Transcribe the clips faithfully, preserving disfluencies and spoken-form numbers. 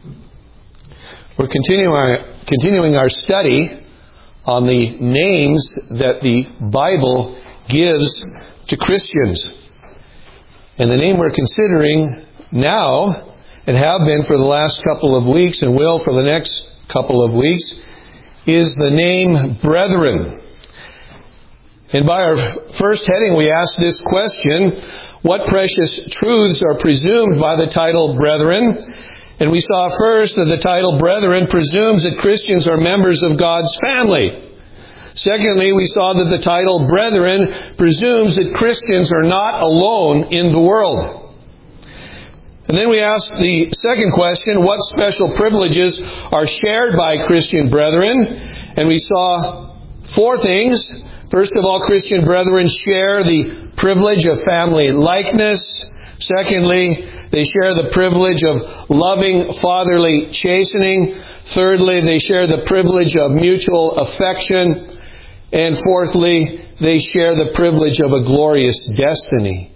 We're continuing our, continuing our study on the names that the Bible gives to Christians. And the name we're considering now, and have been for the last couple of weeks, and will for the next couple of weeks, is the name Brethren. And by our first heading, we ask this question: what precious truths are presumed by the title Brethren? And we saw first that the title Brethren presumes that Christians are members of God's family. Secondly, we saw that the title Brethren presumes that Christians are not alone in the world. And then we asked the second question: what special privileges are shared by Christian brethren? And we saw four things. First of all, Christian brethren share the privilege of family likeness. Secondly, they share the privilege of loving fatherly chastening. Thirdly, they share the privilege of mutual affection. And fourthly, they share the privilege of a glorious destiny.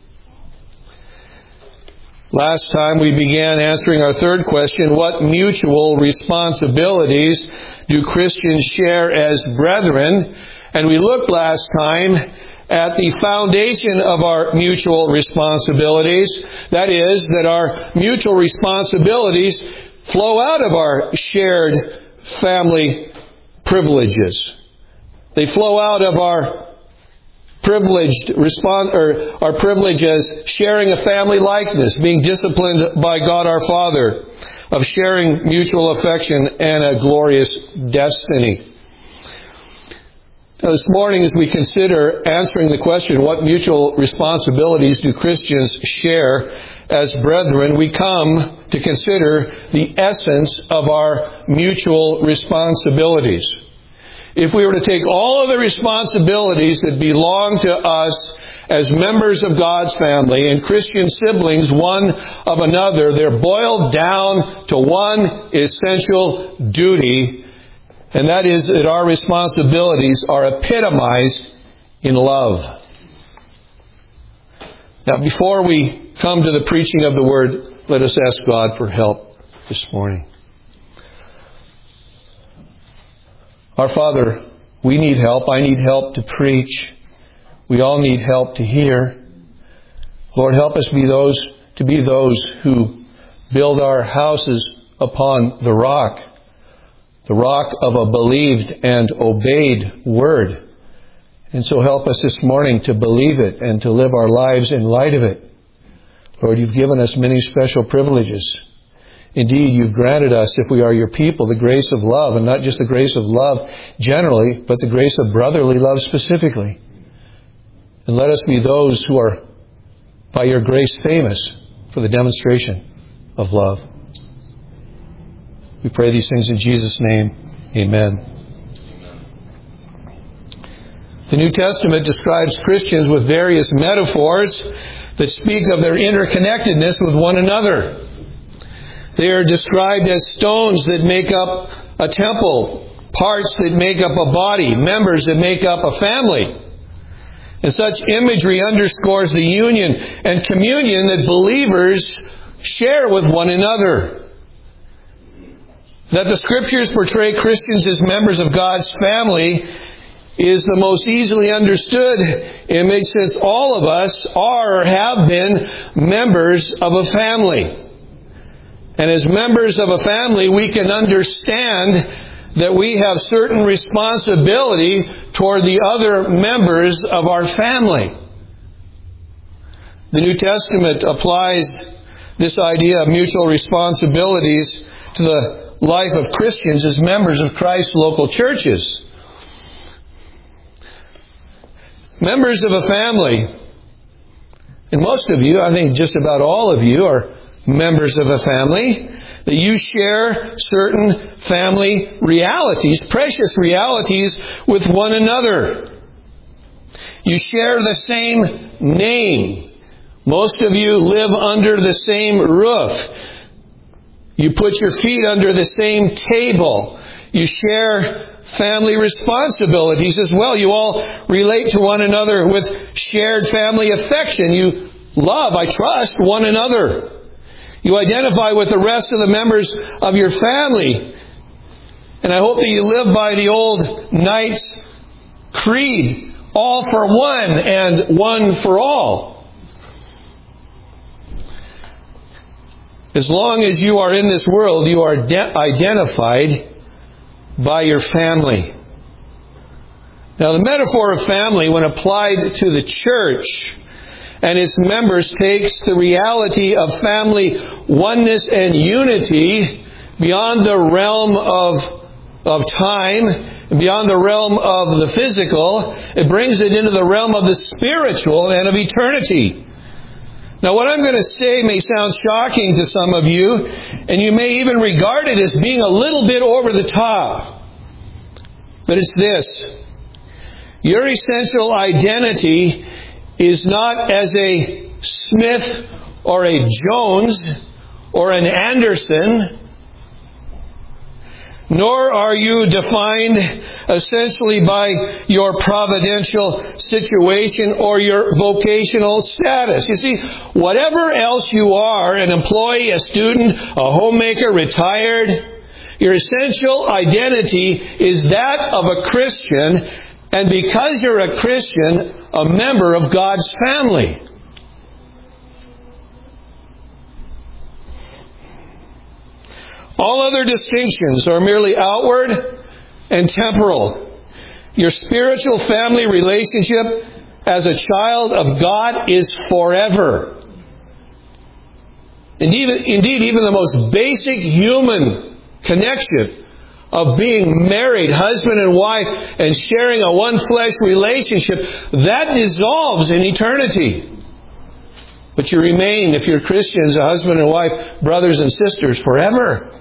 Last time we began answering our third question: what mutual responsibilities do Christians share as brethren? And we looked last time at the foundation of our mutual responsibilities. That is, that our mutual responsibilities flow out of our shared family privileges. They flow out of our privileged respons- or our privilege as sharing a family likeness, being disciplined by God our Father, of sharing mutual affection and a glorious destiny. Now, this morning, as we consider answering the question, what mutual responsibilities do Christians share as brethren, we come to consider the essence of our mutual responsibilities. If we were to take all of the responsibilities that belong to us as members of God's family and Christian siblings one of another, they're boiled down to one essential duty, and that is that our responsibilities are epitomized in love. Now, before we come to the preaching of the Word, let us ask God for help this morning. Our Father, we need help. I need help to preach. We all need help to hear. Lord, help us be those to be those who build our houses upon the rock, the rock of a believed and obeyed Word. And so help us this morning to believe it and to live our lives in light of it. Lord, you've given us many special privileges. Indeed, you've granted us, if we are your people, the grace of love, and not just the grace of love generally, but the grace of brotherly love specifically. And let us be those who are, by your grace, famous for the demonstration of love. We pray these things in Jesus' name. Amen. The New Testament describes Christians with various metaphors that speak of their interconnectedness with one another. They are described as stones that make up a temple, parts that make up a body, members that make up a family. And such imagery underscores the union and communion that believers share with one another. That the Scriptures portray Christians as members of God's family is the most easily understood image, since all of us are or have been members of a family. And as members of a family, we can understand that we have certain responsibility toward the other members of our family. The New Testament applies this idea of mutual responsibilities to the life of Christians as members of Christ's local churches. Members of a family, and most of you, I think just about all of you, are members of a family, that you share certain family realities, precious realities, with one another. You share the same name. Most of you live under the same roof. You put your feet under the same table. You share family responsibilities as well. You all relate to one another with shared family affection. You love, I trust, one another. You identify with the rest of the members of your family. And I hope that you live by the old Knights Creed, all for one and one for all. As long as you are in this world, you are de- identified by your family. Now, the metaphor of family, when applied to the church and its members, takes the reality of family oneness and unity beyond the realm of, of time, beyond the realm of the physical. It brings it into the realm of the spiritual and of eternity. Now, what I'm going to say may sound shocking to some of you, and you may even regard it as being a little bit over the top. But it's this. Your essential identity is not as a Smith or a Jones or an Anderson, nor are you defined essentially by your providential situation or your vocational status. You see, whatever else you are, an employee, a student, a homemaker, retired, your essential identity is that of a Christian, and because you're a Christian, a member of God's family. All other distinctions are merely outward and temporal. Your spiritual family relationship as a child of God is forever. And even, indeed, even the most basic human connection of being married, husband and wife, and sharing a one-flesh relationship, that dissolves in eternity. But you remain, if you're Christians, a husband and wife, brothers and sisters forever.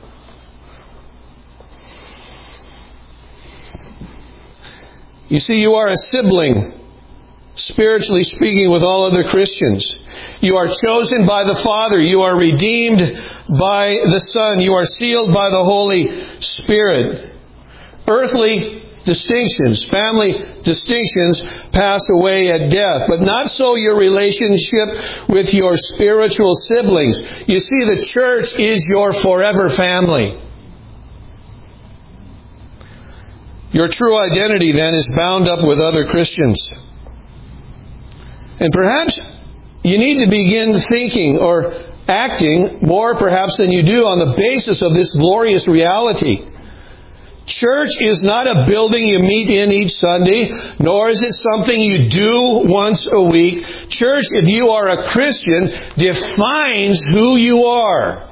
You see, you are a sibling, spiritually speaking, with all other Christians. You are chosen by the Father. You are redeemed by the Son. You are sealed by the Holy Spirit. Earthly distinctions, family distinctions, pass away at death. But not so your relationship with your spiritual siblings. You see, the church is your forever family. Your true identity, then, is bound up with other Christians. And perhaps you need to begin thinking or acting more perhaps than you do on the basis of this glorious reality. Church is not a building you meet in each Sunday, nor is it something you do once a week. Church, if you are a Christian, defines who you are.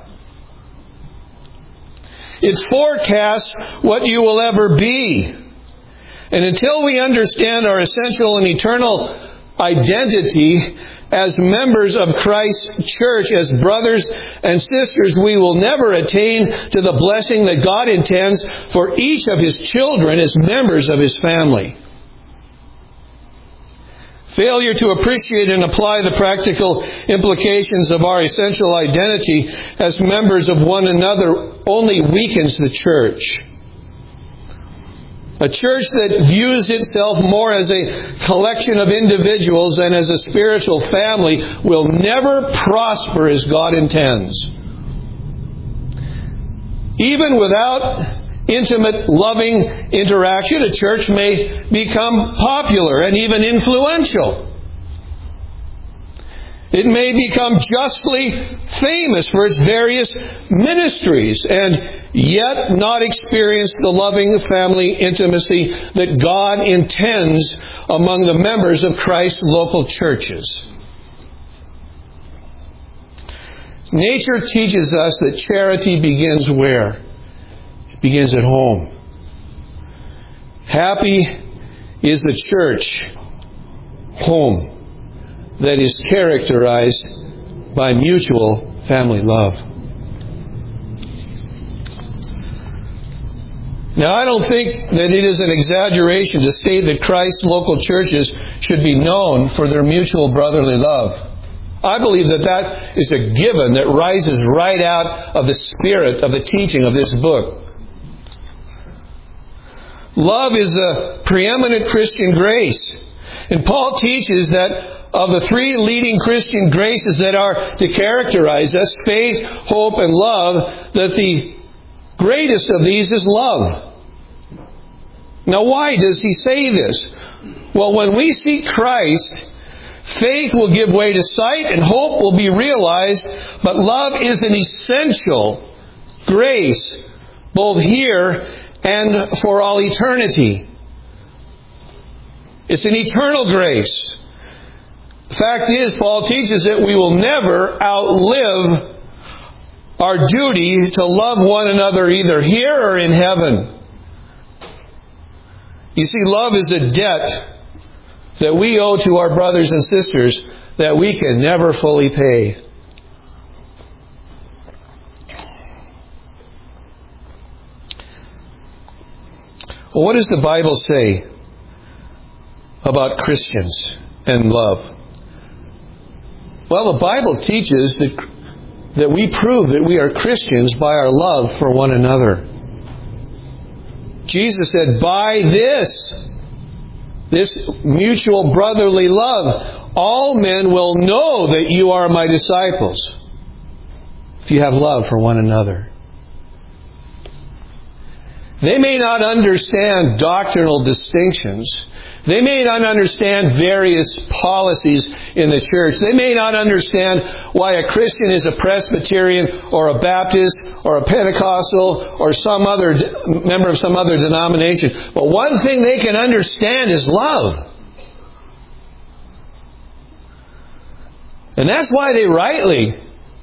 It forecasts what you will ever be. And until we understand our essential and eternal identity as members of Christ's church, as brothers and sisters, we will never attain to the blessing that God intends for each of His children as members of His family. Failure to appreciate and apply the practical implications of our essential identity as members of one another only weakens the church. A church that views itself more as a collection of individuals than as a spiritual family will never prosper as God intends. Even without intimate, loving interaction, a church may become popular and even influential. It may become justly famous for its various ministries and yet not experience the loving family intimacy that God intends among the members of Christ's local churches. Nature teaches us that charity begins where? It begins at home. Happy is the church home that is characterized by mutual family love. Now, I don't think that it is an exaggeration to state that Christ's local churches should be known for their mutual brotherly love. I believe that that is a given that rises right out of the spirit of the teaching of this book. Love is a preeminent Christian grace. And Paul teaches that of the three leading Christian graces that are to characterize us, faith, hope, and love, that the greatest of these is love. Now, why does he say this? Well, when we seek Christ, faith will give way to sight and hope will be realized, but love is an essential grace, both here and for all eternity. It's an eternal grace. The fact is, Paul teaches that we will never outlive our duty to love one another either here or in heaven. You see, love is a debt that we owe to our brothers and sisters that we can never fully pay. Well, what does the Bible say about Christians and love? Well, the Bible teaches that, that we prove that we are Christians by our love for one another. Jesus said, by this, this mutual brotherly love, all men will know that you are my disciples, if you have love for one another. They may not understand doctrinal distinctions. They may not understand various policies in the church. They may not understand why a Christian is a Presbyterian or a Baptist or a Pentecostal or some other member of some other denomination. But one thing they can understand is love. And that's why they rightly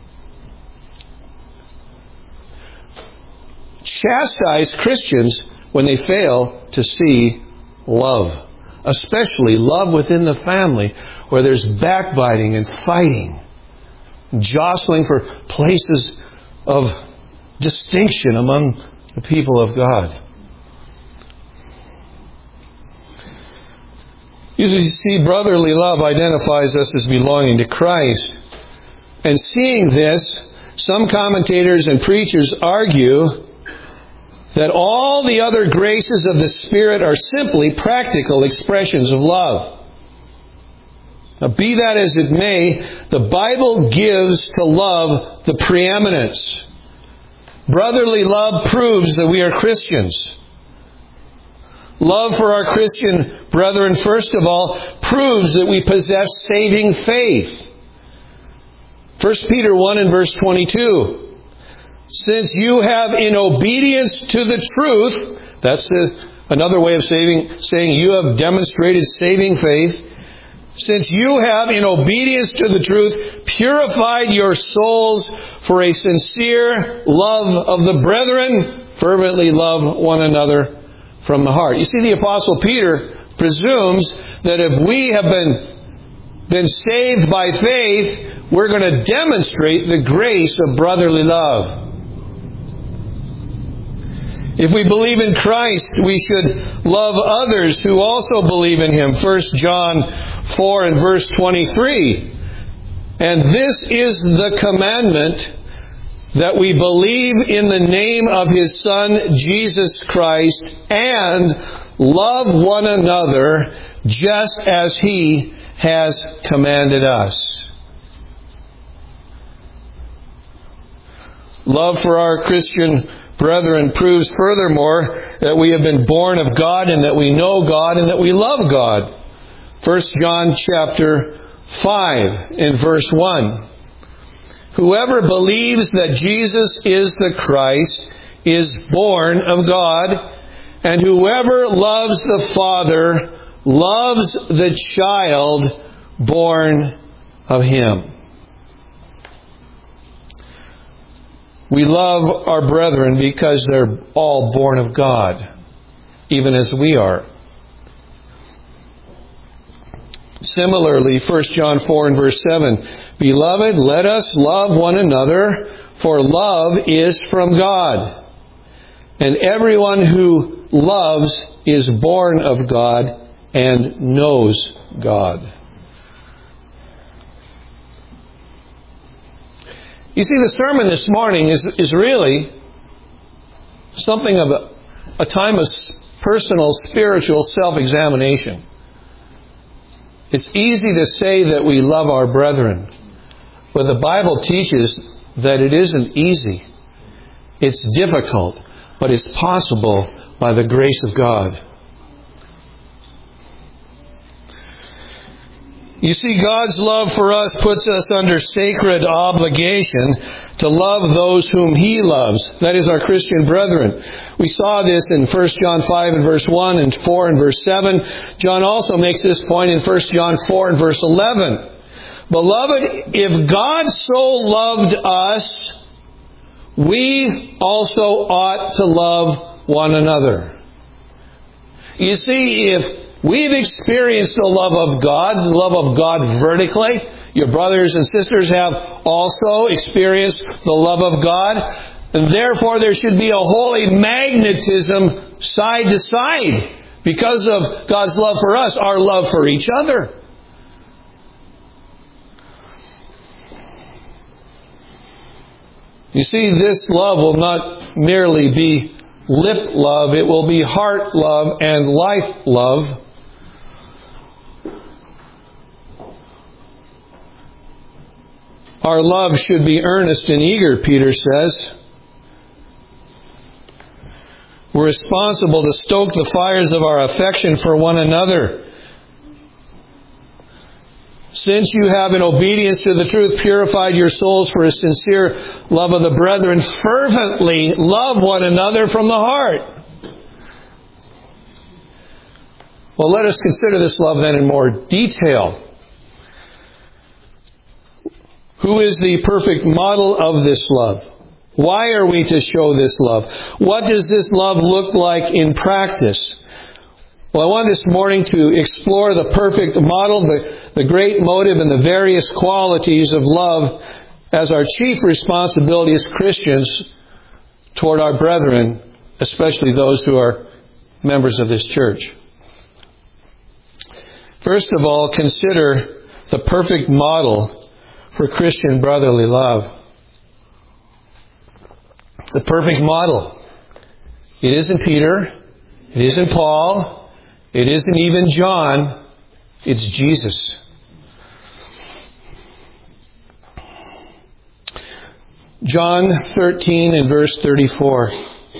chastise Christians when they fail to see love. Especially love within the family, where there's backbiting and fighting, jostling for places of distinction among the people of God. You see, brotherly love identifies us as belonging to Christ. And seeing this, some commentators and preachers argue that all the other graces of the Spirit are simply practical expressions of love. Now, be that as it may, the Bible gives to love the preeminence. Brotherly love proves that we are Christians. Love for our Christian brethren, first of all, proves that we possess saving faith. First Peter one and verse twenty-two. Since you have, in obedience to the truth, that's the, another way of saving, saying you have demonstrated saving faith. Since you have, in obedience to the truth, purified your souls for a sincere love of the brethren, fervently love one another from the heart. You see, the Apostle Peter presumes that if we have been, been saved by faith, we're going to demonstrate the grace of brotherly love. If we believe in Christ, we should love others who also believe in Him. First John four and verse twenty-three. And this is the commandment, that we believe in the name of His Son, Jesus Christ, and love one another just as He has commanded us. Love for our Christian brethren proves furthermore that we have been born of God and that we know God and that we love God. First John chapter five in verse one. Whoever believes that Jesus is the Christ is born of God, and whoever loves the Father loves the child born of Him. We love our brethren because they're all born of God, even as we are. Similarly, First John four and verse seven, Beloved, let us love one another, for love is from God. And everyone who loves is born of God and knows God. You see, the sermon this morning is, is really something of a, a time of personal, spiritual self-examination. It's easy to say that we love our brethren, but the Bible teaches that it isn't easy. It's difficult, but it's possible by the grace of God. You see, God's love for us puts us under sacred obligation to love those whom He loves. That is our Christian brethren. We saw this in First John five and verse one and four and verse seven. John also makes this point in First John four and verse eleven. Beloved, if God so loved us, we also ought to love one another. You see, if we've experienced the love of God, the love of God vertically, your brothers and sisters have also experienced the love of God, and therefore there should be a holy magnetism side to side because of God's love for us, our love for each other. You see, this love will not merely be lip love, it will be heart love and life love. Our love should be earnest and eager, Peter says. We're responsible to stoke the fires of our affection for one another. Since you have, in obedience to the truth, purified your souls for a sincere love of the brethren, fervently love one another from the heart. Well, let us consider this love then in more detail. Who is the perfect model of this love? Why are we to show this love? What does this love look like in practice? Well, I want this morning to explore the perfect model, the, the great motive, and the various qualities of love as our chief responsibility as Christians toward our brethren, especially those who are members of this church. First of all, consider the perfect model for Christian brotherly love. The perfect model. It isn't Peter. It isn't Paul. It isn't even John. It's Jesus. John thirteen and verse thirty-four.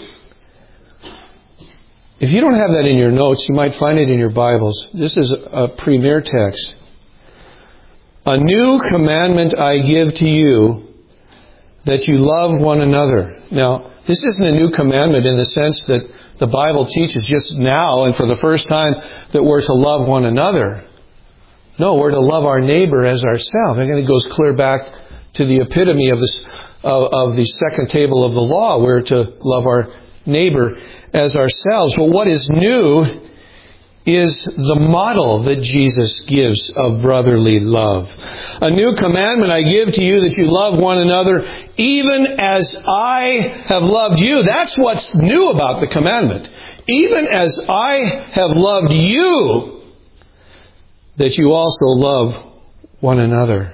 If you don't have that in your notes, you might find it in your Bibles. This is a premier text. A new commandment I give to you, that you love one another. Now, this isn't a new commandment in the sense that the Bible teaches just now and for the first time that we're to love one another. No, we're to love our neighbor as ourselves. And it goes clear back to the epitome of this of, of the second table of the law. We're to love our neighbor as ourselves. Well, what is new is the model that Jesus gives of brotherly love. A new commandment I give to you, that you love one another even as I have loved you. That's what's new about the commandment. Even as I have loved you, that you also love one another.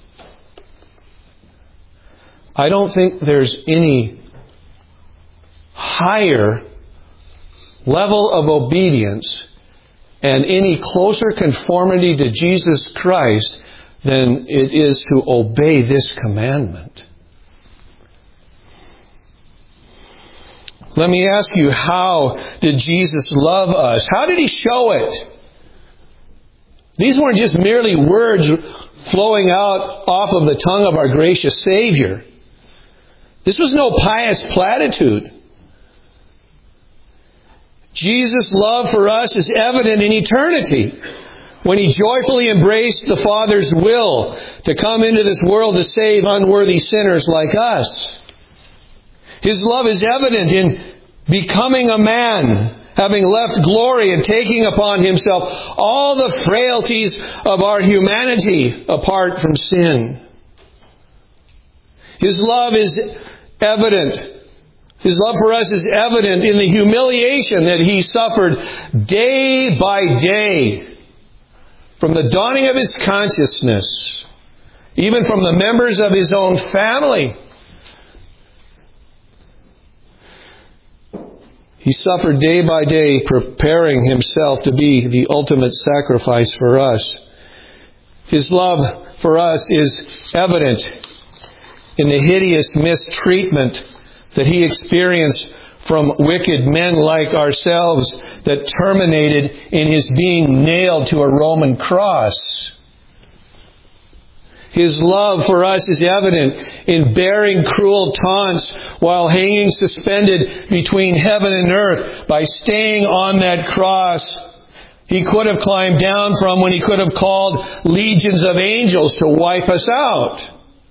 I don't think there's any higher level of obedience and any closer conformity to Jesus Christ than it is to obey this commandment. Let me ask you, how did Jesus love us? How did He show it? These weren't just merely words flowing out off of the tongue of our gracious Savior. This was no pious platitude. Jesus' love for us is evident in eternity, when He joyfully embraced the Father's will to come into this world to save unworthy sinners like us. His love is evident in becoming a man, having left glory and taking upon Himself all the frailties of our humanity apart from sin. His love is evident. His love for us is evident in the humiliation that He suffered day by day, from the dawning of His consciousness, even from the members of His own family. He suffered day by day, preparing Himself to be the ultimate sacrifice for us. His love for us is evident in the hideous mistreatment that He experienced from wicked men like ourselves that terminated in His being nailed to a Roman cross. His love for us is evident in bearing cruel taunts while hanging suspended between heaven and earth by staying on that cross He could have climbed down from, when He could have called legions of angels to wipe us out.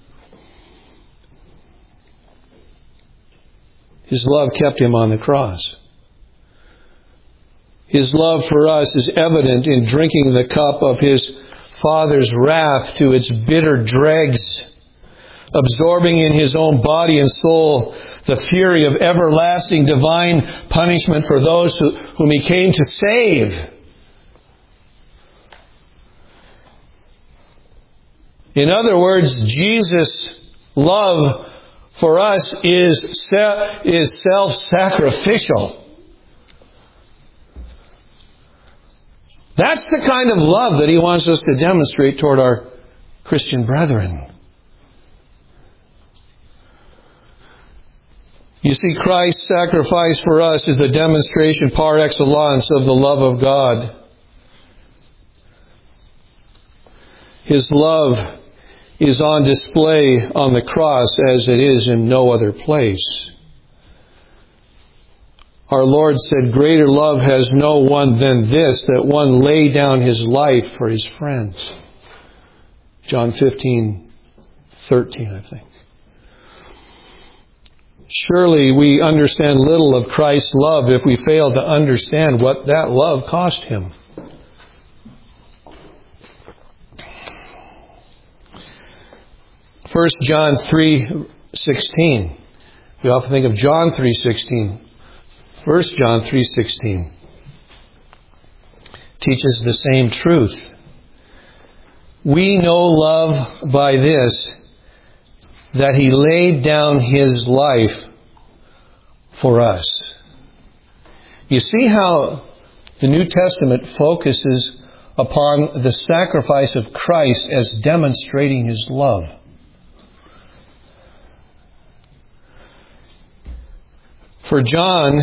His love kept Him on the cross. His love for us is evident in drinking the cup of His Father's wrath to its bitter dregs, absorbing in His own body and soul the fury of everlasting divine punishment for those who, whom He came to save. In other words, Jesus' love for us is se- is self-sacrificial. That's the kind of love that He wants us to demonstrate toward our Christian brethren. You see, Christ's sacrifice for us is the demonstration par excellence of the love of God. His love is on display on the cross as it is in no other place. Our Lord said, "Greater love has no one than this, that one lay down his life for his friends." John fifteen thirteen, I think. Surely we understand little of Christ's love if we fail to understand what that love cost Him. First John three sixteen. We often think of John three sixteen. First John three sixteen teaches the same truth. We know love by this, that He laid down His life for us. You see how the New Testament focuses upon the sacrifice of Christ as demonstrating His love. For John,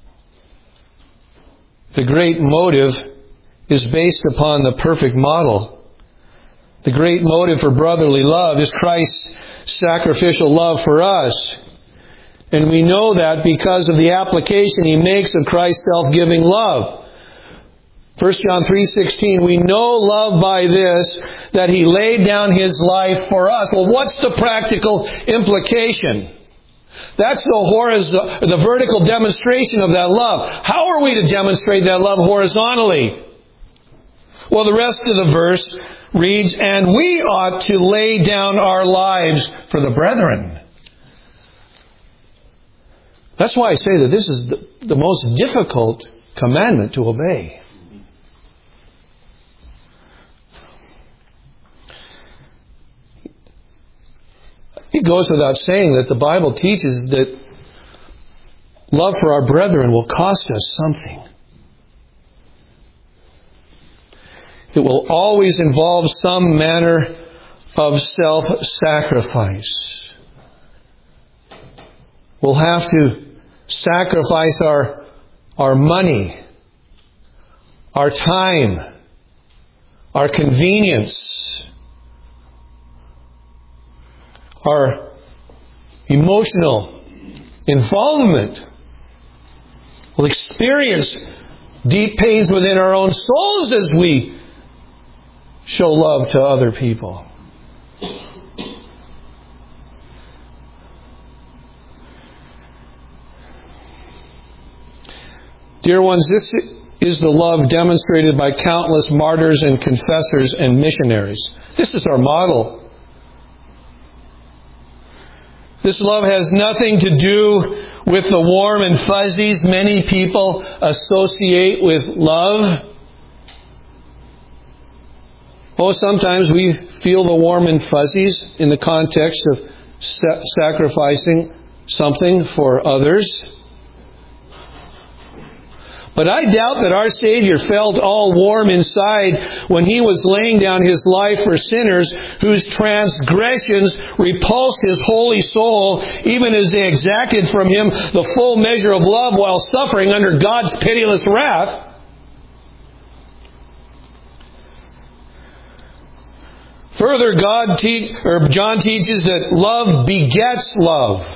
the great motive is based upon the perfect model. The great motive for brotherly love is Christ's sacrificial love for us. And we know that because of the application He makes of Christ's self-giving love. First John three sixteen, we know love by this, that He laid down His life for us. Well, what's the practical implication? That's the, horiz- the vertical demonstration of that love. How are we to demonstrate that love horizontally? Well, the rest of the verse reads, "And we ought to lay down our lives for the brethren." That's why I say that this is the, the most difficult commandment to obey. It goes without saying that the Bible teaches that love for our brethren will cost us something. It will always involve some manner of self-sacrifice. We'll have to sacrifice our, our money, our time, our convenience, our emotional involvement. We'll experience deep pains within our own souls as we show love to other people. Dear ones, this is the love demonstrated by countless martyrs and confessors and missionaries. This is our model. This love has nothing to do with the warm and fuzzies many people associate with love. Oh, sometimes we feel the warm and fuzzies in the context of sa- sacrificing something for others. But I doubt that our Savior felt all warm inside when He was laying down His life for sinners whose transgressions repulsed His holy soul, even as they exacted from Him the full measure of love while suffering under God's pitiless wrath. Further, God te- or John teaches that love begets love.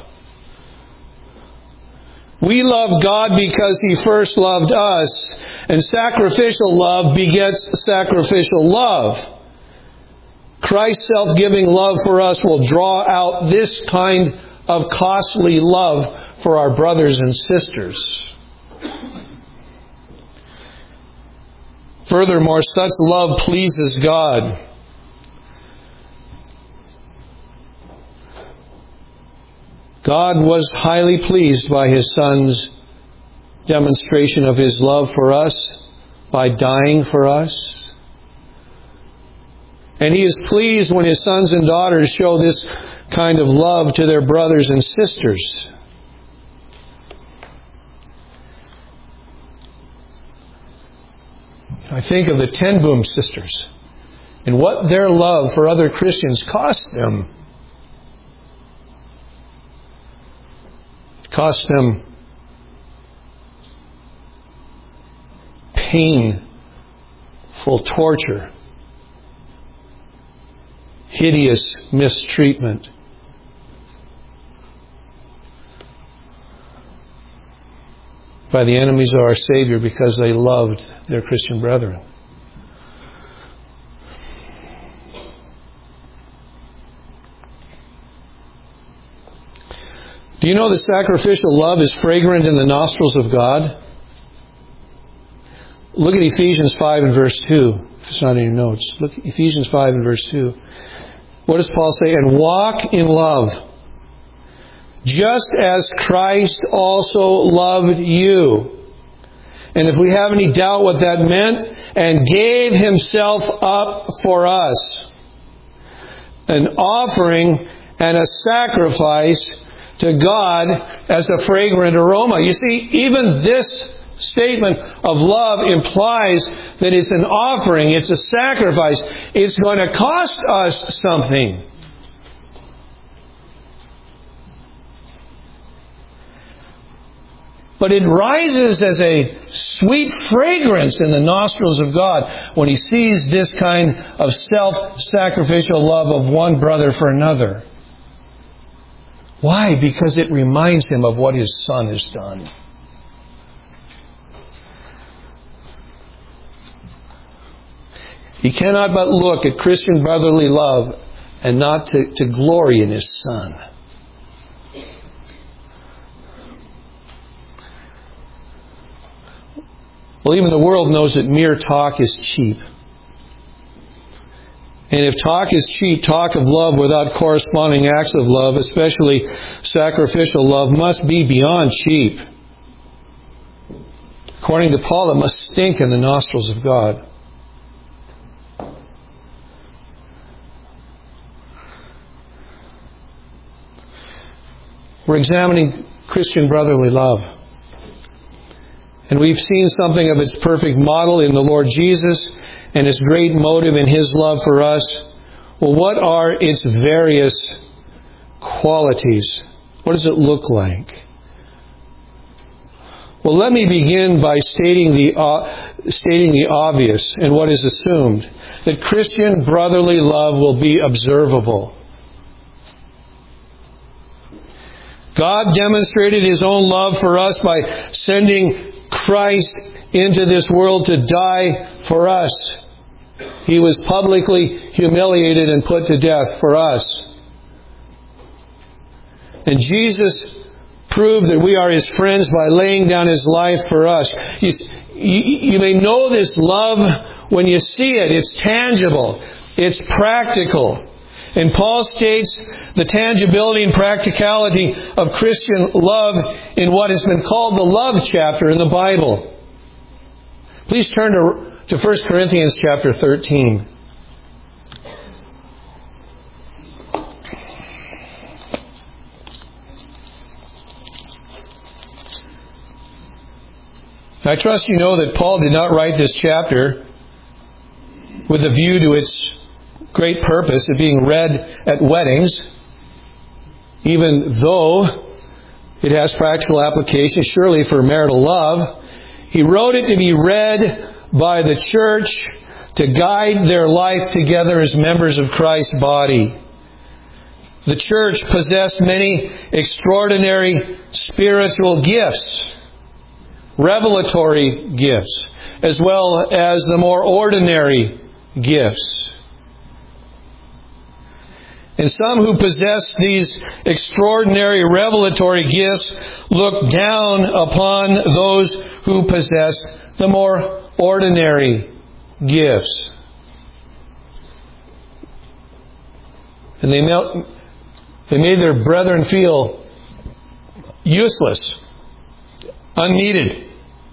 We love God because He first loved us, and sacrificial love begets sacrificial love. Christ's self-giving love for us will draw out this kind of costly love for our brothers and sisters. Furthermore, such love pleases God. God was highly pleased by His Son's demonstration of His love for us by dying for us. And He is pleased when His sons and daughters show this kind of love to their brothers and sisters. I think of the Ten Boom sisters and what their love for other Christians cost them. Cost them painful torture, hideous mistreatment. By the enemies of our Savior because they loved their Christian brethren. Do you know that sacrificial love is fragrant in the nostrils of God? Look at Ephesians five and verse two. If it's not in your notes. Look at Ephesians five and verse two. What does Paul say? And walk in love, just as Christ also loved you. And if we have any doubt what that meant, and gave Himself up for us, an offering and a sacrifice to God as a fragrant aroma. You see, even this statement of love implies that it's an offering, it's a sacrifice. It's going to cost us something. But it rises as a sweet fragrance in the nostrils of God when He sees this kind of self-sacrificial love of one brother for another. Why? Because it reminds Him of what His Son has done. He cannot but look at Christian brotherly love and not to, to glory in His Son. Well, even the world knows that mere talk is cheap. And if talk is cheap, talk of love without corresponding acts of love, especially sacrificial love, must be beyond cheap. According to Paul, it must stink in the nostrils of God. We're examining Christian brotherly love. And we've seen something of its perfect model in the Lord Jesus and its great motive in His love for us. Well, what are its various qualities? What does it look like? Well, let me begin by stating the uh, stating the obvious and what is assumed, that Christian brotherly love will be observable. God demonstrated His own love for us by sending Christ into this world to die for us. He was publicly humiliated and put to death for us. And Jesus proved that we are His friends by laying down His life for us. You, you may know this love when you see it. It's tangible. It's practical. And Paul states the tangibility and practicality of Christian love in what has been called the love chapter in the Bible. Please turn to, to First Corinthians chapter thirteen. I trust you know that Paul did not write this chapter with a view to its great purpose of being read at weddings, even though it has practical application, surely for marital love. He wrote it to be read by the church to guide their life together as members of Christ's body. The church possessed many extraordinary spiritual gifts, revelatory gifts, as well as the more ordinary gifts. And some who possess these extraordinary revelatory gifts look down upon those who possess the more ordinary gifts. And they melt, they made their brethren feel useless, unneeded.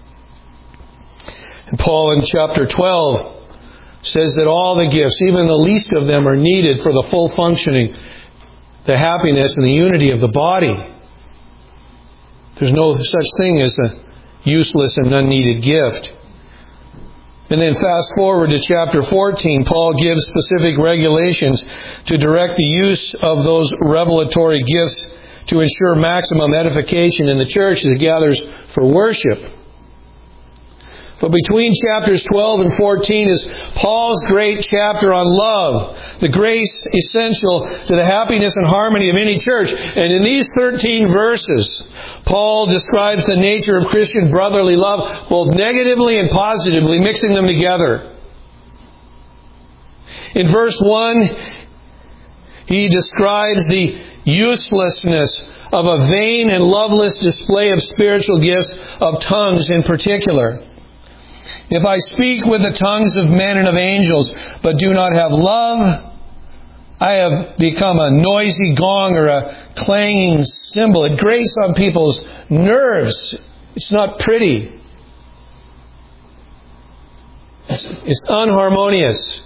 And Paul in chapter twelve says that all the gifts, even the least of them, are needed for the full functioning, the happiness and the unity of the body. There's no such thing as a useless and unneeded gift. And then fast forward to chapter fourteen, Paul gives specific regulations to direct the use of those revelatory gifts to ensure maximum edification in the church that gathers for worship. But between chapters twelve and fourteen is Paul's great chapter on love, the grace essential to the happiness and harmony of any church. And in these thirteen verses, Paul describes the nature of Christian brotherly love, both negatively and positively, mixing them together. In verse one, he describes the uselessness of a vain and loveless display of spiritual gifts, of tongues in particular. If I speak with the tongues of men and of angels, but do not have love, I have become a noisy gong or a clanging cymbal. It grates on people's nerves. It's not pretty. It's, it's unharmonious.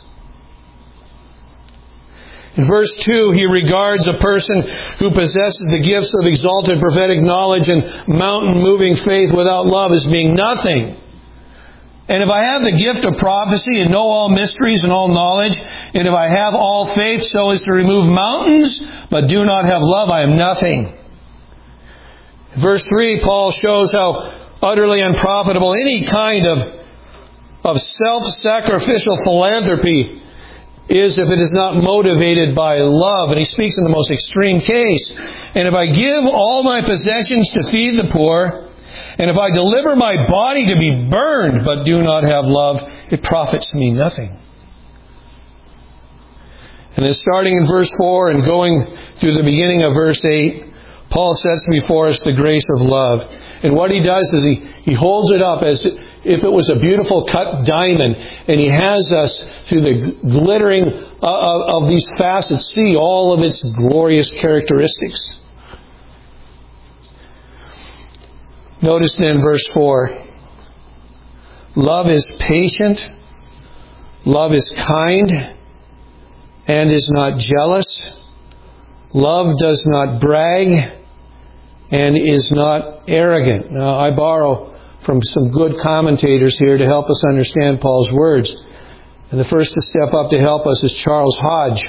In verse two, he regards a person who possesses the gifts of exalted prophetic knowledge and mountain-moving faith without love as being nothing. And if I have the gift of prophecy and know all mysteries and all knowledge, and if I have all faith so as to remove mountains, but do not have love, I am nothing. In verse three, Paul shows how utterly unprofitable any kind of, of self-sacrificial philanthropy is if it is not motivated by love. And he speaks in the most extreme case. And if I give all my possessions to feed the poor, and if I deliver my body to be burned, but do not have love, it profits me nothing. And then starting in verse four and going through the beginning of verse eight, Paul sets before us the grace of love. And what he does is he, he holds it up as if it was a beautiful cut diamond. And he has us, through the glittering of, of these facets, see all of its glorious characteristics. Notice then verse four. Love is patient. Love is kind and is not jealous. Love does not brag and is not arrogant. Now, I borrow from some good commentators here to help us understand Paul's words. And the first to step up to help us is Charles Hodge.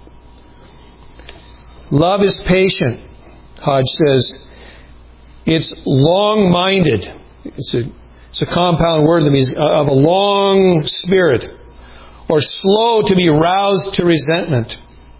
Love is patient, Hodge says. It's long-minded. It's a, it's a compound word that means of a long spirit. Or slow to be roused to resentment.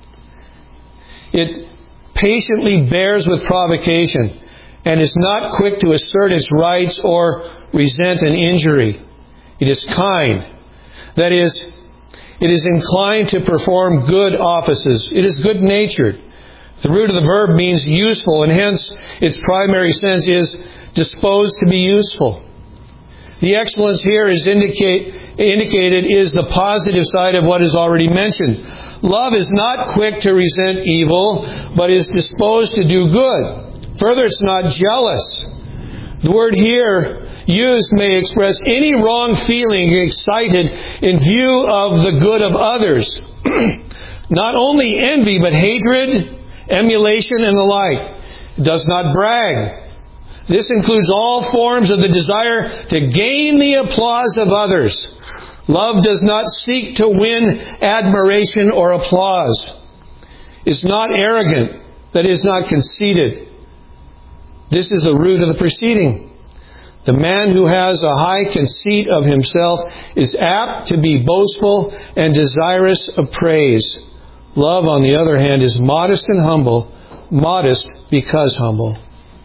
It patiently bears with provocation and is not quick to assert its rights or resent an injury. It is kind. That is, it is inclined to perform good offices. It is good-natured. The root of the verb means useful, and hence its primary sense is disposed to be useful. The excellence here is indicate, indicated is the positive side of what is already mentioned. Love is not quick to resent evil, but is disposed to do good. Further, it's not jealous. The word here used may express any wrong feeling excited in view of the good of others. Not only envy, but hatred, emulation, and the like. It does not brag. This includes all forms of the desire to gain the applause of others. Love does not seek to win admiration or applause. It's not arrogant. That is, not conceited. This is the root of the proceeding. The man who has a high conceit of himself is apt to be boastful and desirous of praise. Love, on the other hand, is modest and humble, modest because humble.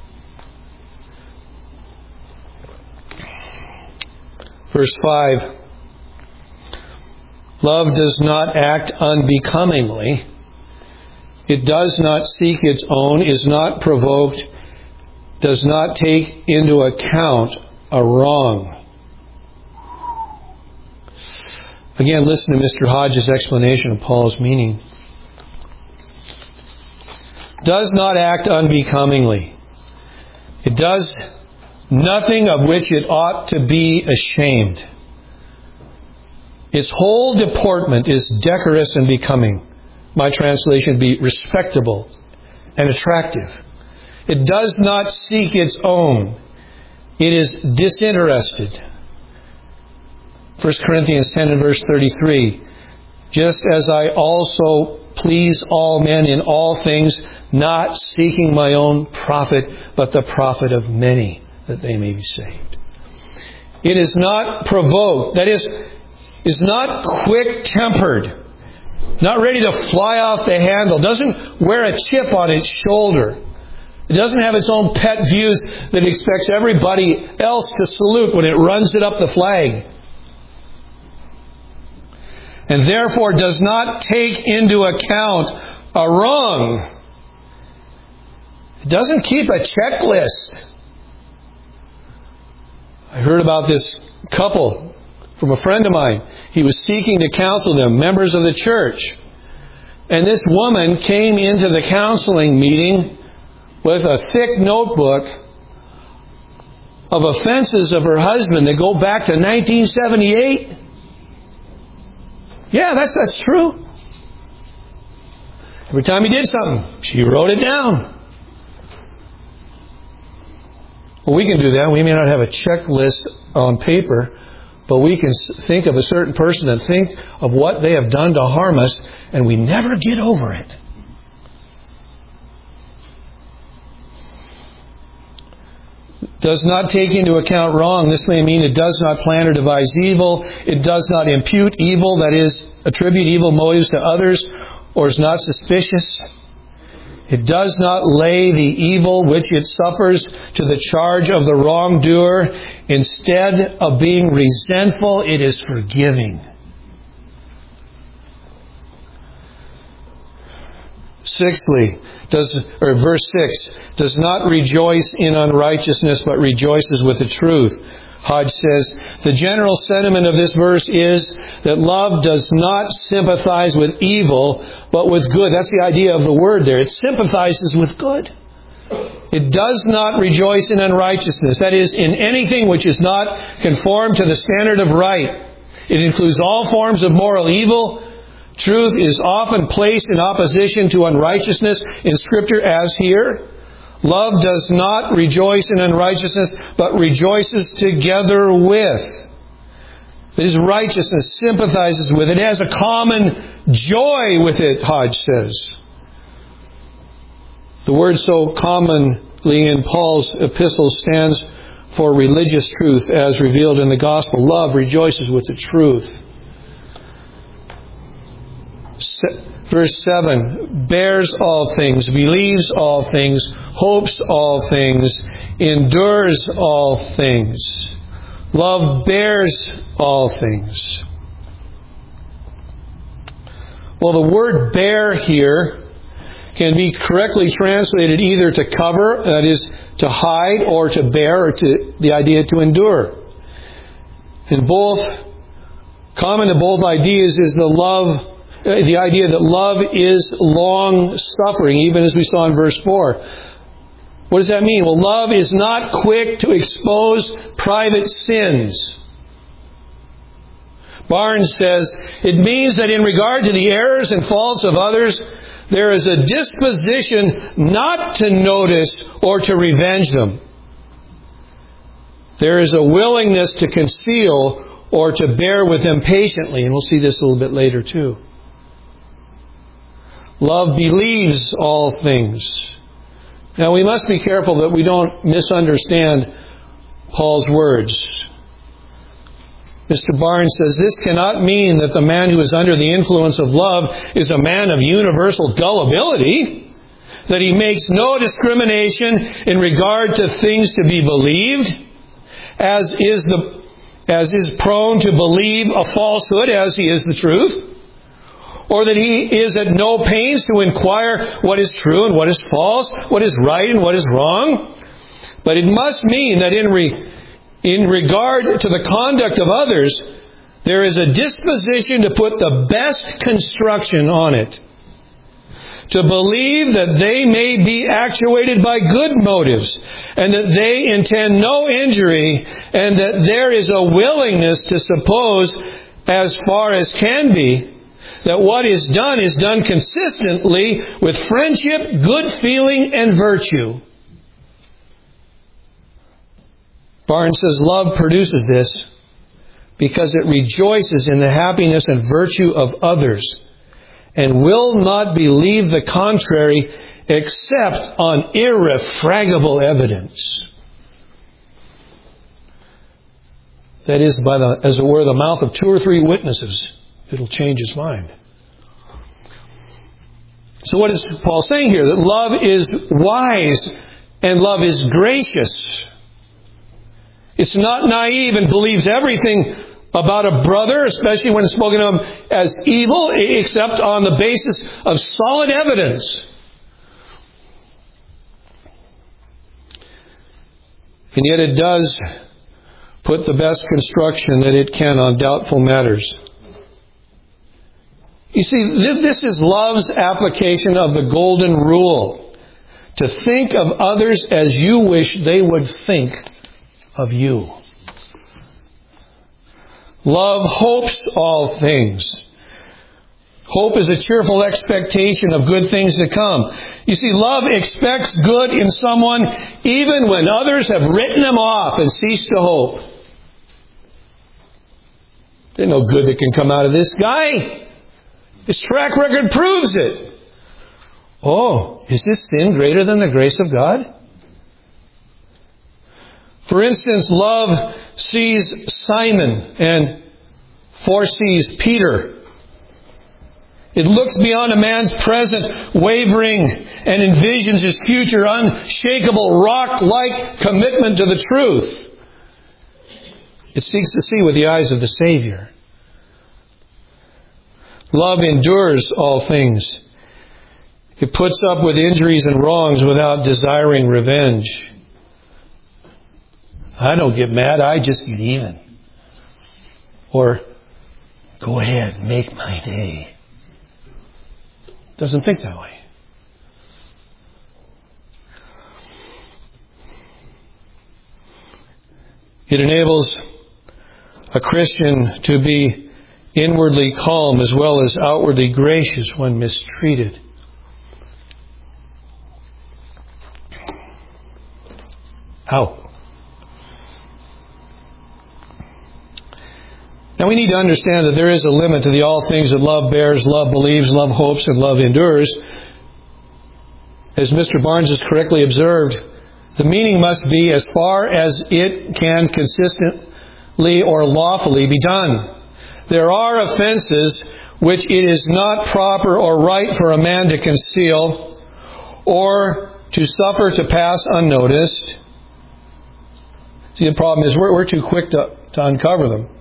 Verse five. Love does not act unbecomingly. It does not seek its own, is not provoked, does not take into account a wrong. Again, listen to Mister Hodges' explanation of Paul's meaning. Does not act unbecomingly. It does nothing of which it ought to be ashamed. Its whole deportment is decorous and becoming. My translation would be respectable and attractive. It does not seek its own. It is disinterested. First Corinthians ten and verse thirty-three. Just as I also please all men in all things, not seeking my own profit, but the profit of many, that they may be saved. It is not provoked. That is, is not quick-tempered. Not ready to fly off the handle. Doesn't wear a chip on its shoulder. It doesn't have its own pet views that expects everybody else to salute when it runs it up the flag. And therefore does not take into account a wrong. It doesn't keep a checklist. I heard about this couple from a friend of mine. He was seeking to counsel them, members of the church. And this woman came into the counseling meeting with a thick notebook of offenses of her husband that go back to nineteen seventy-eight. Yeah, that's that's true. Every time he did something, she wrote it down. Well, we can do that. We may not have a checklist on paper, but we can think of a certain person and think of what they have done to harm us, and we never get over it. Does not take into account wrong. This may mean it does not plan or devise evil. It does not impute evil, that is, attribute evil motives to others, or is not suspicious. It does not lay the evil which it suffers to the charge of the wrongdoer. Instead of being resentful, it is forgiving. Sixthly, does or verse six, does not rejoice in unrighteousness, but rejoices with the truth. Hodge says, the general sentiment of this verse is that love does not sympathize with evil, but with good. That's the idea of the word there. It sympathizes with good. It does not rejoice in unrighteousness. That is, in anything which is not conformed to the standard of right. It includes all forms of moral evil. Truth is often placed in opposition to unrighteousness in Scripture, as here. Love does not rejoice in unrighteousness, but rejoices together with. His righteousness sympathizes with it. It has a common joy with it, Hodge says. The word so commonly in Paul's epistles stands for religious truth as revealed in the gospel. Love rejoices with the truth. Verse seven, bears all things, believes all things, hopes all things, endures all things. Love bears all things. Well, the word bear here can be correctly translated either to cover, that is, to hide, or to bear, or to the idea to endure. And both, common to both ideas is the love The idea that love is long-suffering, even as we saw in verse four. What does that mean? Well, love is not quick to expose private sins. Barnes says, it means that in regard to the errors and faults of others, there is a disposition not to notice or to revenge them. There is a willingness to conceal or to bear with them patiently. And we'll see this a little bit later too. Love believes all things. Now we must be careful that we don't misunderstand Paul's words. Mister Barnes says, this cannot mean that the man who is under the influence of love is a man of universal gullibility, that he makes no discrimination in regard to things to be believed, as is the as is prone to believe a falsehood as he is the truth, or that he is at no pains to inquire what is true and what is false, what is right and what is wrong. But it must mean that in re, in regard to the conduct of others, there is a disposition to put the best construction on it, to believe that they may be actuated by good motives, and that they intend no injury, and that there is a willingness to suppose, as far as can be, that what is done is done consistently with friendship, good feeling, and virtue. Barnes says love produces this because it rejoices in the happiness and virtue of others, and will not believe the contrary except on irrefragable evidence. That is, by the, as it were, the mouth of two or three witnesses, it'll change his mind. So what is Paul saying here? That love is wise and love is gracious. It's not naive and believes everything about a brother, especially when it's spoken of as evil, except on the basis of solid evidence. And yet it does put the best construction that it can on doubtful matters. You see, this is love's application of the golden rule. To think of others as you wish they would think of you. Love hopes all things. Hope is a cheerful expectation of good things to come. You see, love expects good in someone even when others have written them off and ceased to hope. There's no good that can come out of this guy. His track record proves it. Oh, is this sin greater than the grace of God? For instance, love sees Simon and foresees Peter. It looks beyond a man's present wavering and envisions his future unshakable rock-like commitment to the truth. It seeks to see with the eyes of the Savior. Love endures all things. It puts up with injuries and wrongs without desiring revenge. I don't get mad, I just get even. Or, go ahead, make my day. Doesn't think that way. It enables a Christian to be inwardly calm as well as outwardly gracious when mistreated. Ow. Now we need to understand that there is a limit to the all things that love bears, love believes, love hopes, and love endures. As Mister Barnes has correctly observed, the meaning must be as far as it can consistently or lawfully be done. There are offenses which it is not proper or right for a man to conceal or to suffer to pass unnoticed. See, the problem is we're, we're too quick to, to uncover them.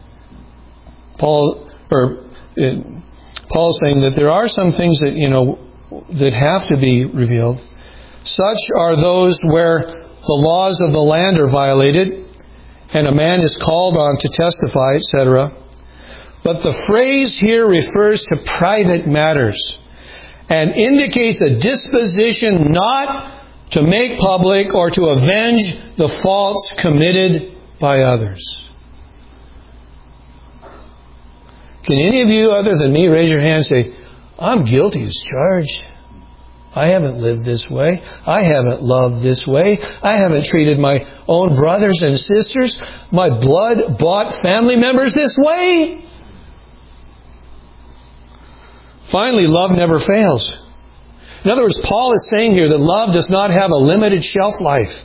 Paul, or uh, Paul's saying that there are some things that, you know, that have to be revealed. Such are those where the laws of the land are violated and a man is called on to testify, et cetera. But the phrase here refers to private matters and indicates a disposition not to make public or to avenge the faults committed by others. Can any of you other than me raise your hand and say, I'm guilty as charged? I haven't lived this way. I haven't loved this way. I haven't treated my own brothers and sisters, my blood-bought family members this way. Finally, love never fails. In other words, Paul is saying here that love does not have a limited shelf life.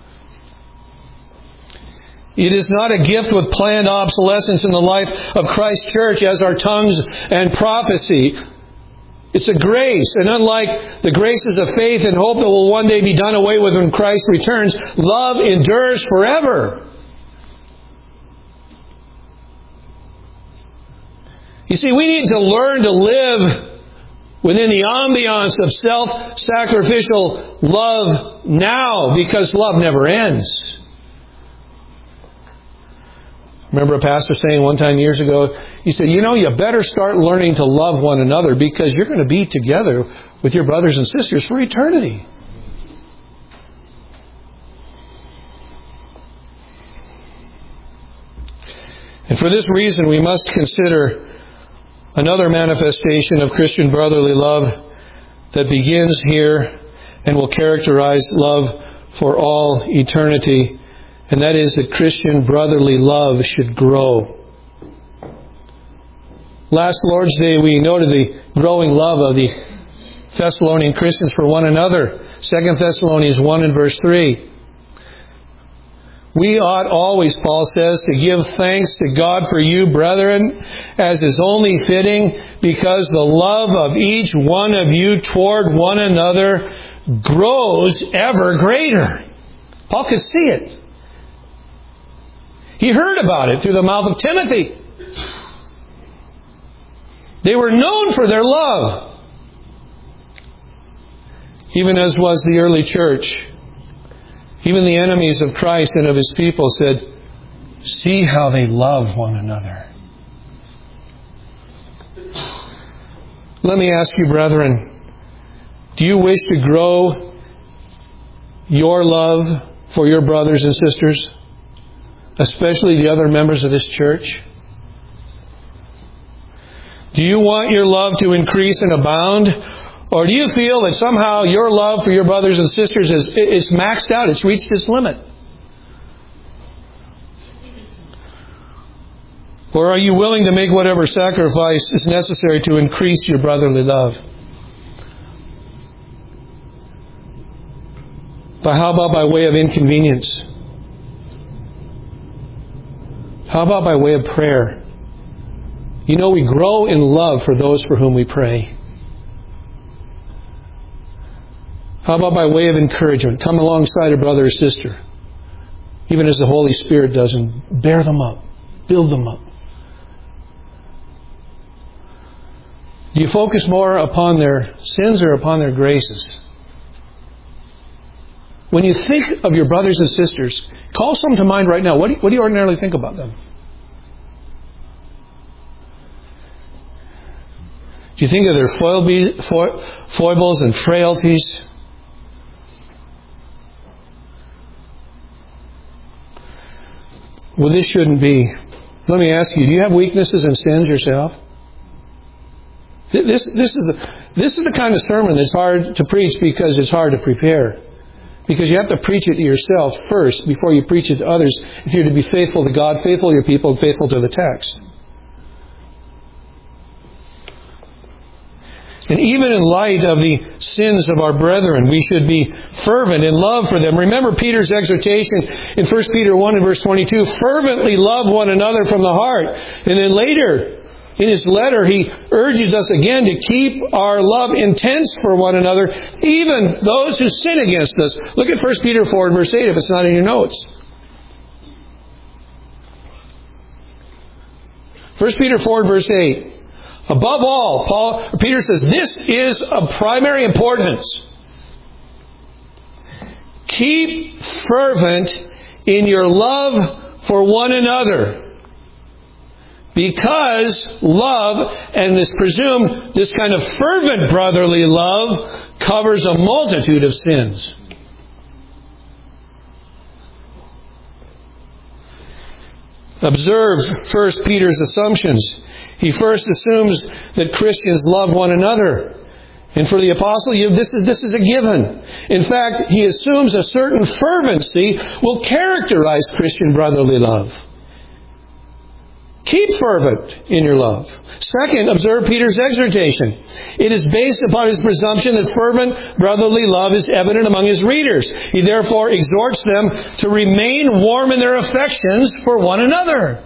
It is not a gift with planned obsolescence in the life of Christ's church as are tongues and prophecy. It's a grace, and unlike the graces of faith and hope that will one day be done away with when Christ returns, love endures forever. You see, we need to learn to live within the ambiance of self-sacrificial love now, because love never ends. I remember a pastor saying one time years ago, he said, you know, you better start learning to love one another because you're going to be together with your brothers and sisters for eternity. And for this reason, we must consider another manifestation of Christian brotherly love that begins here and will characterize love for all eternity. And that is that Christian brotherly love should grow. Last Lord's Day, we noted the growing love of the Thessalonian Christians for one another. Second Thessalonians one and verse three. We ought always, Paul says, to give thanks to God for you, brethren, as is only fitting, because the love of each one of you toward one another grows ever greater. Paul could see it. He heard about it through the mouth of Timothy. They were known for their love, even as was the early church. Even the enemies of Christ and of His people said, see how they love one another. Let me ask you, brethren, do you wish to grow your love for your brothers and sisters, especially the other members of this church? Do you want your love to increase and abound? Or do you feel that somehow your love for your brothers and sisters is, is maxed out? It's reached its limit? Or are you willing to make whatever sacrifice is necessary to increase your brotherly love? But how about by way of inconvenience? How about by way of prayer? You know, we grow in love for those for whom we pray. How about by way of encouragement? Come alongside a brother or sister, even as the Holy Spirit does, and bear them up, build them up. Do you focus more upon their sins or upon their graces? When you think of your brothers and sisters, call some to mind right now. What do you, what do you ordinarily think about them? Do you think of their foibles and frailties? Well, this shouldn't be. Let me ask you, do you have weaknesses and sins yourself? This, this, is a, this is the kind of sermon that's hard to preach because it's hard to prepare. Because you have to preach it to yourself first before you preach it to others if you're to be faithful to God, faithful to your people, and faithful to the text. And even in light of the sins of our brethren, we should be fervent in love for them. Remember Peter's exhortation in First Peter one and verse twenty-two, fervently love one another from the heart. And then later, in his letter, he urges us again to keep our love intense for one another, even those who sin against us. Look at First Peter four and verse eight if it's not in your notes. First Peter four and verse eight. Above all, Paul, Peter says, this is of primary importance. Keep fervent in your love for one another. Because love, and is presumed this kind of fervent brotherly love, covers a multitude of sins. Observe first Peter's assumptions. He first assumes that Christians love one another. And for the apostle, you, this is, this is a given. In fact, he assumes a certain fervency will characterize Christian brotherly love. Keep fervent in your love. Second, observe Peter's exhortation. It is based upon his presumption that fervent brotherly love is evident among his readers. He therefore exhorts them to remain warm in their affections for one another.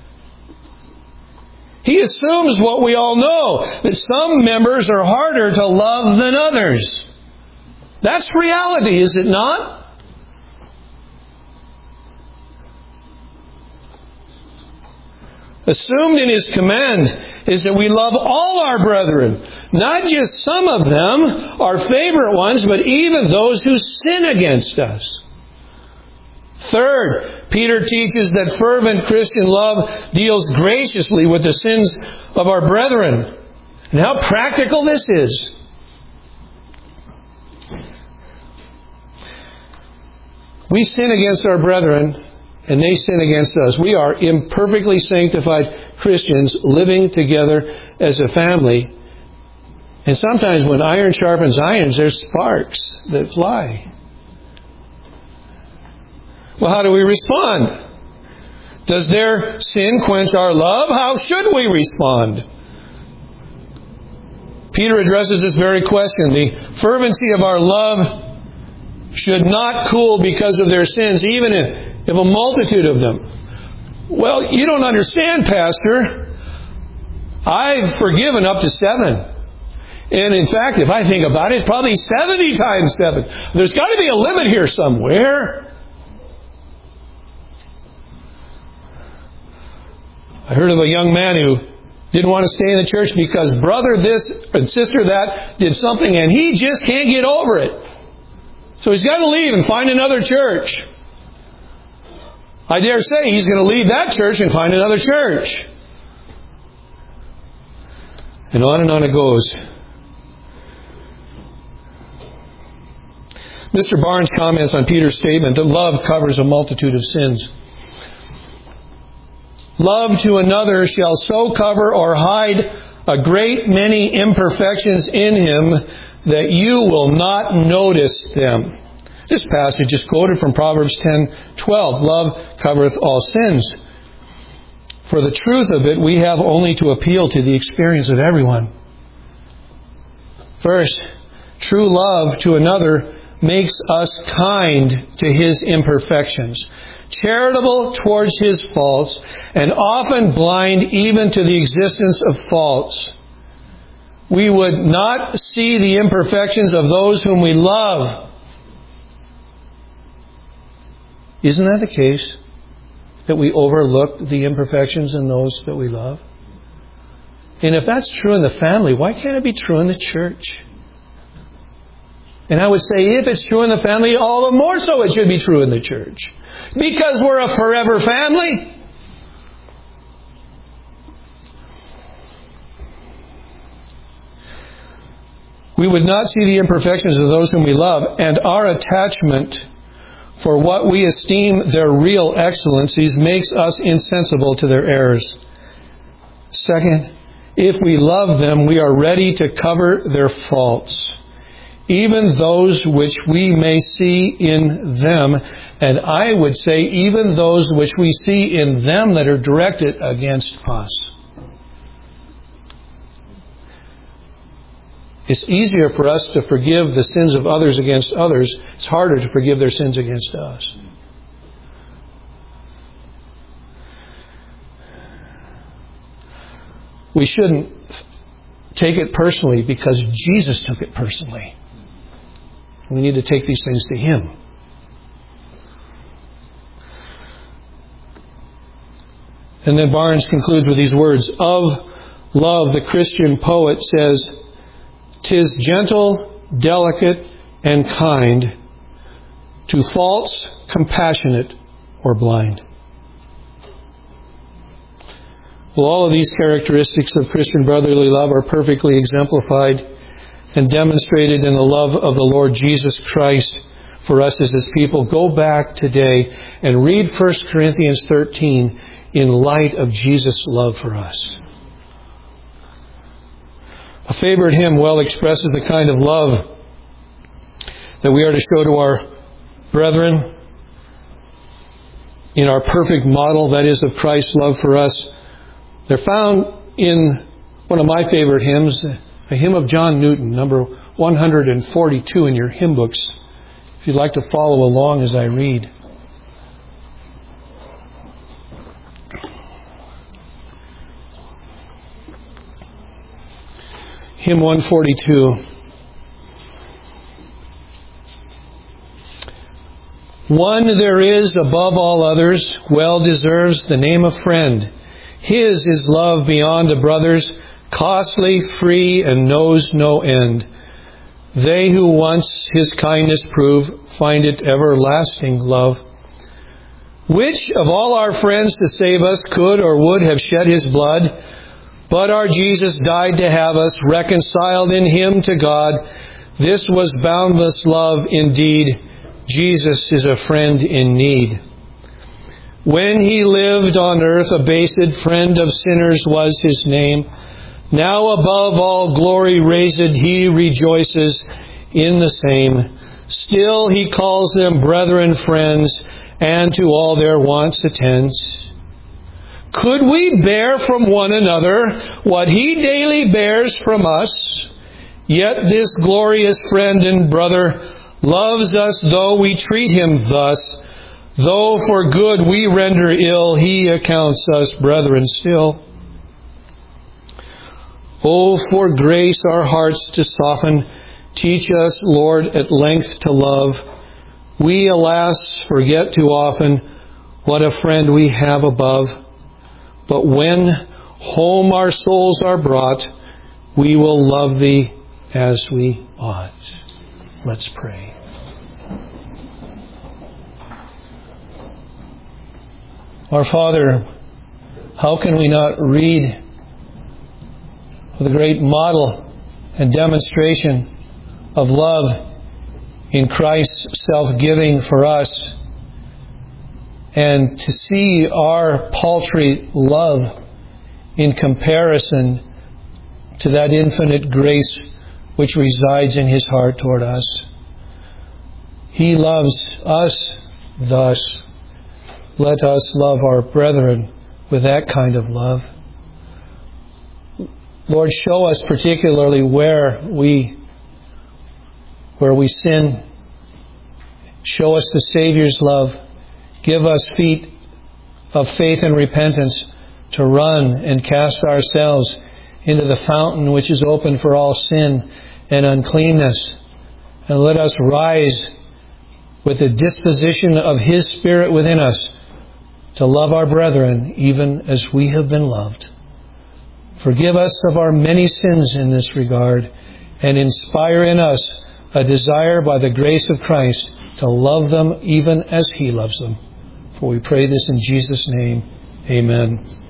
He assumes what we all know, that some members are harder to love than others. That's reality, is it not? Assumed in his command is that we love all our brethren, not just some of them, our favorite ones, but even those who sin against us. Third, Peter teaches that fervent Christian love deals graciously with the sins of our brethren. And how practical this is. We sin against our brethren, and they sin against us. We are imperfectly sanctified Christians living together as a family. And sometimes when iron sharpens iron, there's sparks that fly. Well, how do we respond? Does their sin quench our love? How should we respond? Peter addresses this very question. The fervency of our love should not cool because of their sins, even if, if a multitude of them. Well, you don't understand, Pastor. I've forgiven up to seven. And in fact, if I think about it, it's probably seventy times seven. There's got to be a limit here somewhere. I heard of a young man who didn't want to stay in the church because brother this and sister that did something and he just can't get over it. So he's got to leave and find another church. I dare say he's going to leave that church and find another church. And on and on it goes. Mister Barnes comments on Peter's statement that love covers a multitude of sins. Love to another shall so cover or hide a great many imperfections in him that you will not notice them. This passage is quoted from Proverbs ten twelve. Love covereth all sins. For the truth of it, we have only to appeal to the experience of everyone. First, true love to another makes us kind to his imperfections, charitable towards his faults, and often blind even to the existence of faults. We would not see the imperfections of those whom we love. Isn't that the case? That we overlook the imperfections in those that we love? And if that's true in the family, why can't it be true in the church? And I would say if it's true in the family, all the more so it should be true in the church. Because we're a forever family. We would not see the imperfections of those whom we love, and our attachment for what we esteem their real excellencies makes us insensible to their errors. Second, if we love them, we are ready to cover their faults, even those which we may see in them, and I would say even those which we see in them that are directed against us. It's easier for us to forgive the sins of others against others. It's harder to forgive their sins against us. We shouldn't take it personally because Jesus took it personally. We need to take these things to Him. And then Barnes concludes with these words. Of love, the Christian poet says, "'Tis gentle, delicate, and kind, to faults compassionate or blind." Well, all of these characteristics of Christian brotherly love are perfectly exemplified and demonstrated in the love of the Lord Jesus Christ for us as His people. Go back today and read First Corinthians thirteen in light of Jesus' love for us. A favorite hymn well expresses the kind of love that we are to show to our brethren in our perfect model, that is, of Christ's love for us. They're found in one of my favorite hymns, a hymn of John Newton, number one hundred forty-two in your hymn books, if you'd like to follow along as I read. Hymn one forty-two. One there is above all others, well deserves the name of friend. His is love beyond a brother's, costly, free, and knows no end. They who once His kindness prove, find it everlasting love. Which of all our friends to save us could or would have shed His blood? But our Jesus died to have us reconciled in Him to God. This was boundless love indeed. Jesus is a friend in need. When He lived on earth, abased, friend of sinners was His name. Now above all glory raised, He rejoices in the same. Still He calls them brethren, friends, and to all their wants attends. Could we bear from one another what He daily bears from us? Yet this glorious friend and brother loves us though we treat Him thus. Though for good we render ill, He accounts us brethren still. Oh, for grace our hearts to soften, teach us, Lord, at length to love. We, alas, forget too often what a friend we have above. But when home our souls are brought, we will love Thee as we ought. Let's pray. Our Father, how can we not read of the great model and demonstration of love in Christ's self-giving for us, and to see our paltry love in comparison to that infinite grace which resides in His heart toward us. He loves us thus. Let us love our brethren with that kind of love. Lord, show us particularly where we where we sin. Show us the Savior's love. Give us feet of faith and repentance to run and cast ourselves into the fountain which is open for all sin and uncleanness. And let us rise with the disposition of His Spirit within us to love our brethren even as we have been loved. Forgive us of our many sins in this regard, and inspire in us a desire by the grace of Christ to love them even as He loves them. For we pray this in Jesus' name. Amen.